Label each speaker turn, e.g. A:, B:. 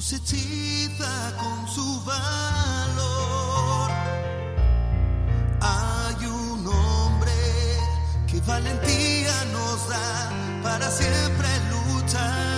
A: nos hechiza con su valor. Hay un hombre que valentía nos da para siempre luchar.